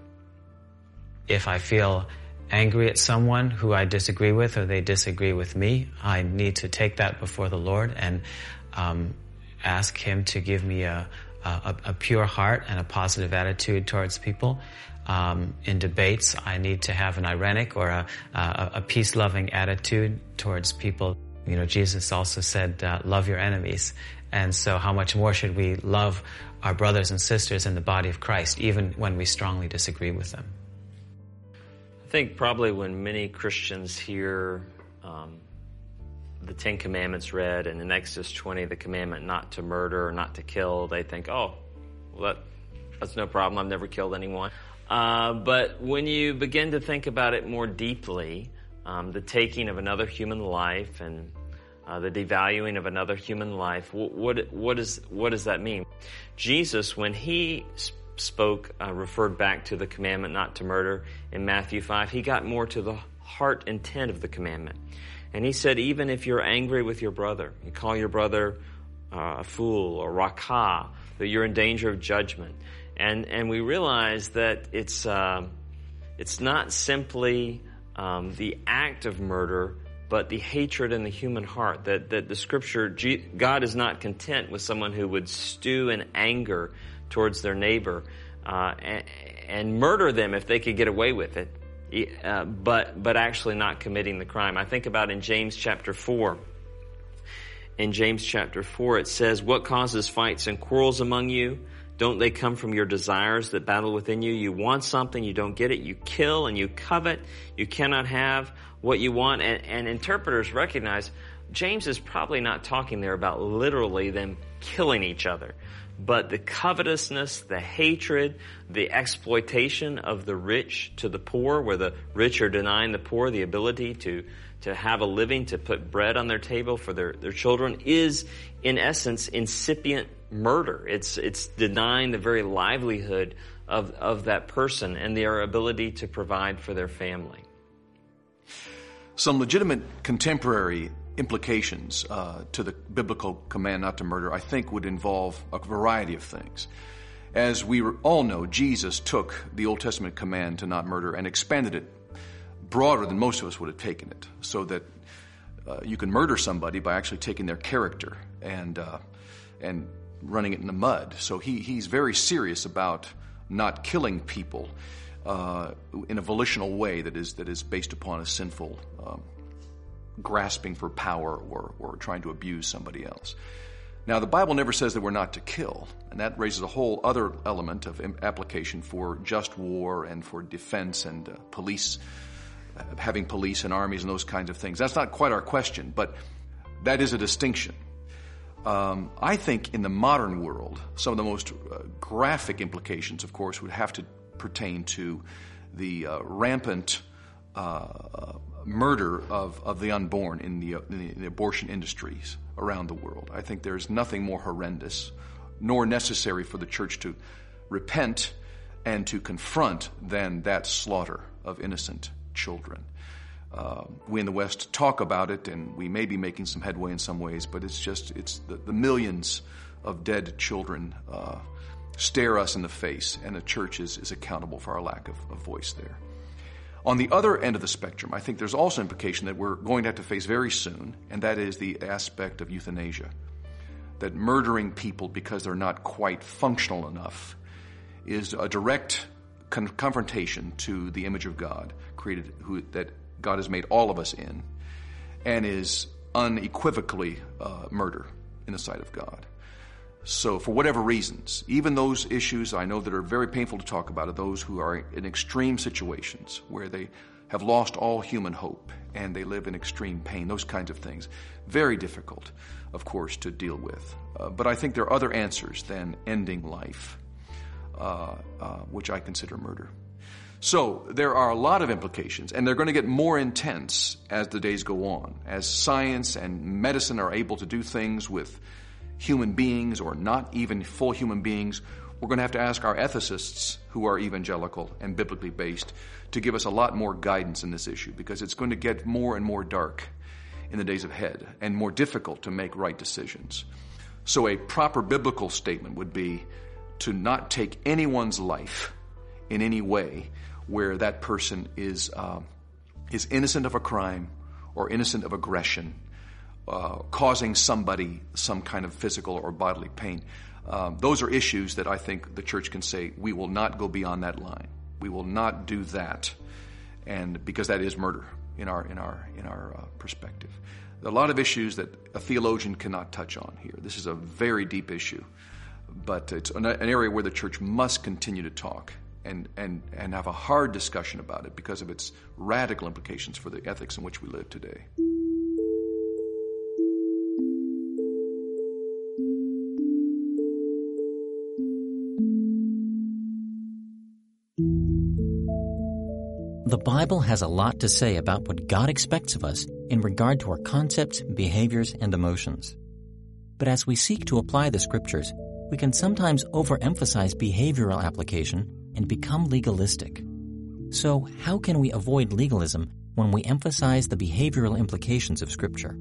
If I feel angry at someone who I disagree with or they disagree with me, I need to take that before the Lord and um, ask Him to give me a, a, a pure heart and a positive attitude towards people. Um, in debates, I need to have an irenic or a, a, a peace-loving attitude towards people. You know, Jesus also said, uh, love your enemies. And so how much more should we love our brothers and sisters in the body of Christ, even when we strongly disagree with them? I think probably when many Christians hear um, the Ten Commandments read, and in Exodus twenty, the commandment not to murder or not to kill, they think, oh, well, that, that's no problem. I've never killed anyone. Uh, but when you begin to think about it more deeply, um, the taking of another human life and uh, the devaluing of another human life, what, what, what, is, what does that mean? Jesus, when He spoke, uh, referred back to the commandment not to murder in Matthew five, He got more to the heart intent of the commandment. And He said, even if you're angry with your brother, you call your brother uh, a fool or rakah, that you're in danger of judgment. And and we realize that it's uh, it's not simply um, the act of murder, but the hatred in the human heart. That that the Scripture, God is not content with someone who would stew in anger towards their neighbor uh, and, and murder them if they could get away with it, uh, but but actually not committing the crime. I think about in James chapter four. In James chapter four, it says, "What causes fights and quarrels among you? Don't they come from your desires that battle within you? You want something, you don't get it. You kill and you covet. You cannot have what you want." And, and interpreters recognize James is probably not talking there about literally them killing each other, but the covetousness, the hatred, the exploitation of the rich to the poor, where the rich are denying the poor the ability to, to have a living, to put bread on their table for their, their children, is in essence incipient murder. It's it's denying the very livelihood of, of that person and their ability to provide for their family. Some legitimate contemporary implications uh, to the biblical command not to murder, I think, would involve a variety of things. As we all know, Jesus took the Old Testament command to not murder and expanded it broader than most of us would have taken it, so that uh, you can murder somebody by actually taking their character and uh, and running it in the mud. So he he's very serious about not killing people uh, in a volitional way that is that is based upon a sinful um, grasping for power or or trying to abuse somebody else. Now, the Bible never says that we're not to kill, and that raises a whole other element of application for just war and for defense and uh, police, uh, having police and armies and those kinds of things. That's not quite our question, but that is a distinction. Um, I think in the modern world, some of the most uh, graphic implications, of course, would have to pertain to the uh, rampant uh, murder of, of the unborn in the, in the, in the abortion industries around the world. I think there's nothing more horrendous, nor necessary for the church to repent and to confront than that slaughter of innocent children. Uh, we in the West talk about it, and we may be making some headway in some ways, but it's just, it's the, the millions of dead children uh, stare us in the face, and the church is, is accountable for our lack of, of voice there. On the other end of the spectrum, I think there's also implication that we're going to have to face very soon, and that is the aspect of euthanasia. That murdering people because they're not quite functional enough is a direct con- confrontation to the image of God, created who, that God has made all of us in, and is unequivocally uh, murder in the sight of God. So for whatever reasons, even those issues I know that are very painful to talk about are those who are in extreme situations where they have lost all human hope and they live in extreme pain, those kinds of things. Very difficult, of course, to deal with. Uh, but I think there are other answers than ending life, uh, uh, which I consider murder. So there are a lot of implications, and they're going to get more intense as the days go on. As science and medicine are able to do things with human beings or not even full human beings, we're going to have to ask our ethicists who are evangelical and biblically based to give us a lot more guidance in this issue, because it's going to get more and more dark in the days ahead and more difficult to make right decisions. So a proper biblical statement would be to not take anyone's life in any way where that person is uh, is innocent of a crime or innocent of aggression, uh, causing somebody some kind of physical or bodily pain. Um, those are issues that I think the church can say, we will not go beyond that line. We will not do that, and because that is murder in our in our in our uh, perspective. There are a lot of issues that a theologian cannot touch on here. This is a very deep issue, but it's an, an area where the church must continue to talk and and and have a hard discussion about it because of its radical implications for the ethics in which we live today. The Bible has a lot to say about what God expects of us in regard to our concepts, behaviors, and emotions. But as we seek to apply the Scriptures, we can sometimes overemphasize behavioral application and become legalistic. So, how can we avoid legalism when we emphasize the behavioral implications of Scripture?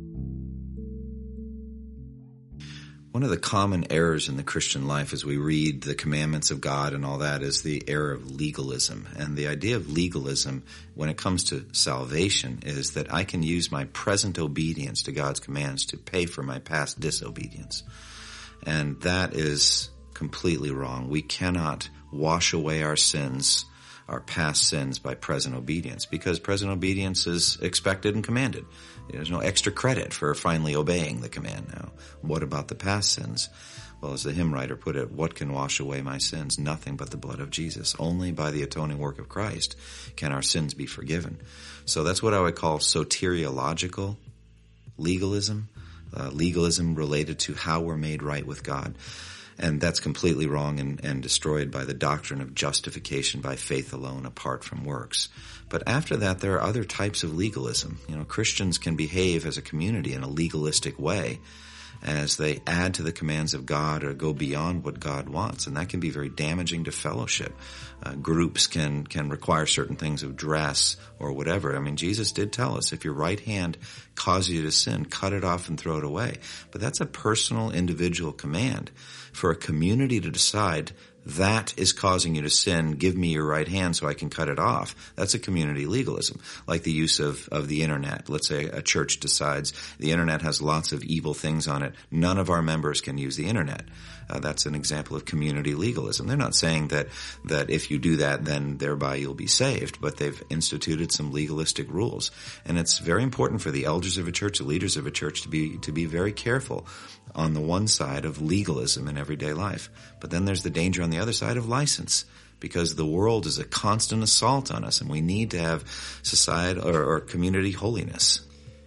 One of the common errors in the Christian life as we read the commandments of God and all that is the error of legalism. And the idea of legalism when it comes to salvation is that I can use my present obedience to God's commands to pay for my past disobedience. And that is completely wrong. We cannot wash away our sins, our past sins, by present obedience, because present obedience is expected and commanded. There's no extra credit for finally obeying the command now. What about the past sins? Well, as the hymn writer put it, what can wash away my sins? Nothing but the blood of Jesus. Only by the atoning work of Christ can our sins be forgiven. So that's what I would call soteriological legalism, uh, legalism related to how we're made right with God. And that's completely wrong and, and destroyed by the doctrine of justification by faith alone apart from works. But after that, there are other types of legalism. You know, Christians can behave as a community in a legalistic way as they add to the commands of God or go beyond what God wants. And that can be very damaging to fellowship. Uh, groups can, can require certain things of dress or whatever. I mean, Jesus did tell us, if your right hand causes you to sin, cut it off and throw it away. But that's a personal, individual command. For a community to decide that is causing you to sin, give me your right hand so I can cut it off. That's a community legalism, like the use of, of the internet. Let's say a church decides the internet has lots of evil things on it. None of our members can use the internet. Uh, that's an example of community legalism. They're not saying that, that if you do that, then thereby you'll be saved, but they've instituted some legalistic rules. And it's very important for the elders of a church, the leaders of a church, to be, to be very careful on the one side of legalism in everyday life. But then there's the danger on the other side of license, because the world is a constant assault on us, and we need to have society or, or community holiness.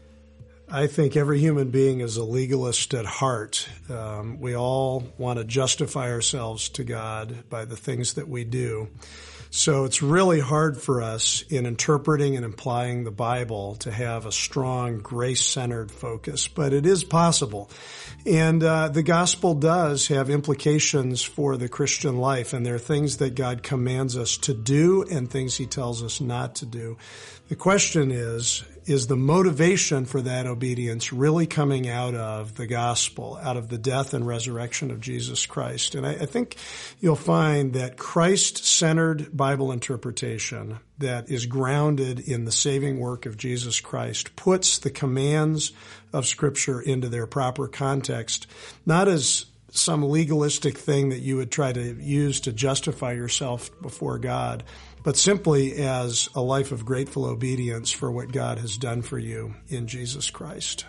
I think every human being is a legalist at heart. Um, we all want to justify ourselves to God by the things that we do. So it's really hard for us in interpreting and applying the Bible to have a strong grace-centered focus, but it is possible. And uh, the gospel does have implications for the Christian life, and there are things that God commands us to do and things he tells us not to do. The question is, is the motivation for that obedience really coming out of the gospel, out of the death and resurrection of Jesus Christ? And I, I think you'll find that Christ-centered Bible interpretation that is grounded in the saving work of Jesus Christ puts the commands of Scripture into their proper context, not as some legalistic thing that you would try to use to justify yourself before God, but simply as a life of grateful obedience for what God has done for you in Jesus Christ.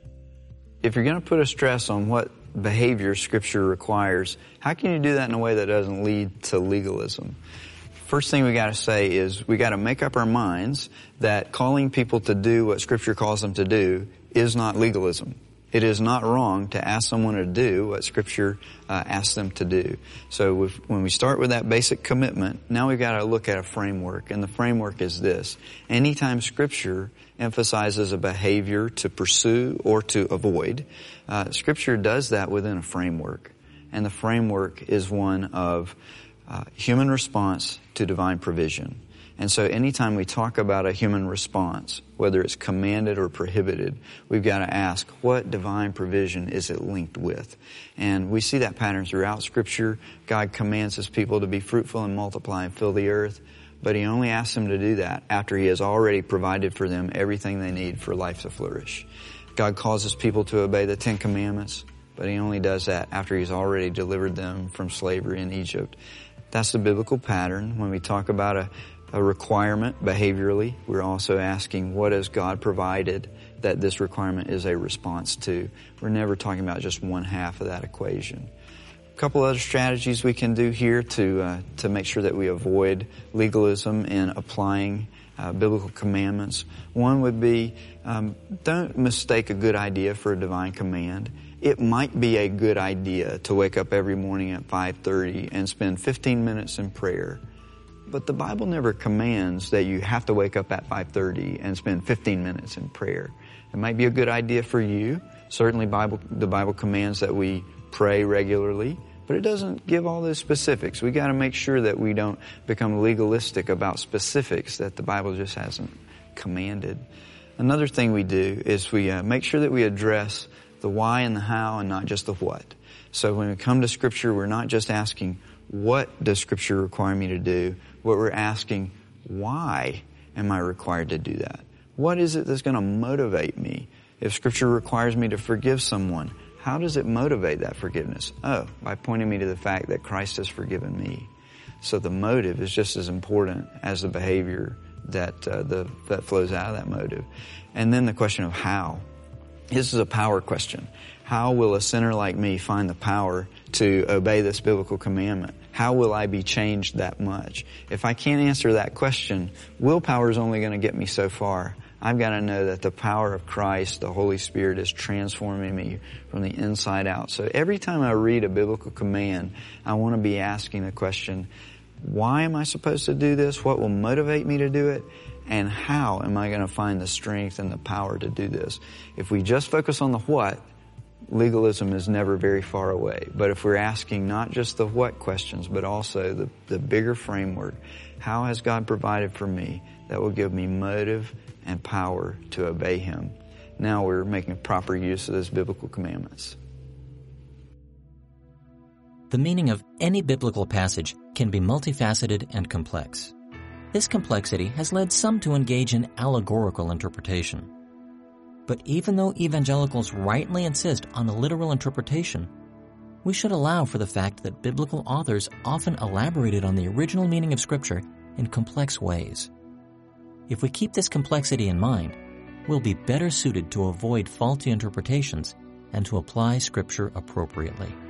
If you're going to put a stress on what behavior Scripture requires, how can you do that in a way that doesn't lead to legalism? First thing we got to say is we got to make up our minds that calling people to do what Scripture calls them to do is not legalism. It is not wrong to ask someone to do what Scripture uh, asks them to do. So if, when we start with that basic commitment, now we've got to look at a framework, and the framework is this. Anytime Scripture emphasizes a behavior to pursue or to avoid, uh, Scripture does that within a framework. And the framework is one of uh, human response to divine provision. And so anytime we talk about a human response, whether it's commanded or prohibited, we've got to ask, what divine provision is it linked with? And we see that pattern throughout Scripture. God commands His people to be fruitful and multiply and fill the earth, but He only asks them to do that after He has already provided for them everything they need for life to flourish. God calls His people to obey the Ten Commandments, but He only does that after He's already delivered them from slavery in Egypt. That's the biblical pattern. When we talk about a A requirement behaviorally, we're also asking what has God provided that this requirement is a response to. We're never talking about just one half of that equation. A couple other strategies we can do here to uh, to make sure that we avoid legalism in applying uh, biblical commandments. One would be um, don't mistake a good idea for a divine command. It might be a good idea to wake up every morning at five thirty and spend fifteen minutes in prayer. But the Bible never commands that you have to wake up at five thirty and spend fifteen minutes in prayer. It might be a good idea for you. Certainly Bible, the Bible commands that we pray regularly, but it doesn't give all the specifics. We got to make sure that we don't become legalistic about specifics that the Bible just hasn't commanded. Another thing we do is we uh, make sure that we address the why and the how and not just the what. So when we come to Scripture, we're not just asking, what does Scripture require me to do? What we're asking, why am I required to do that? What is it that's going to motivate me? If Scripture requires me to forgive someone, how does it motivate that forgiveness? Oh, by pointing me to the fact that Christ has forgiven me. So the motive is just as important as the behavior that uh, the that flows out of that motive. And then the question of how. This is a power question. How will a sinner like me find the power to obey this biblical commandment? How will I be changed that much? If I can't answer that question, willpower is only going to get me so far. I've got to know that the power of Christ, the Holy Spirit, is transforming me from the inside out. So every time I read a biblical command, I want to be asking the question, why am I supposed to do this? What will motivate me to do it? And how am I going to find the strength and the power to do this? If we just focus on the what, legalism is never very far away. But if we're asking not just the what questions, but also the, the bigger framework, how has God provided for me that will give me motive and power to obey Him? Now we're making proper use of those biblical commandments. The meaning of any biblical passage can be multifaceted and complex. This complexity has led some to engage in allegorical interpretation. But even though evangelicals rightly insist on a literal interpretation, we should allow for the fact that biblical authors often elaborated on the original meaning of Scripture in complex ways. If we keep this complexity in mind, we'll be better suited to avoid faulty interpretations and to apply Scripture appropriately.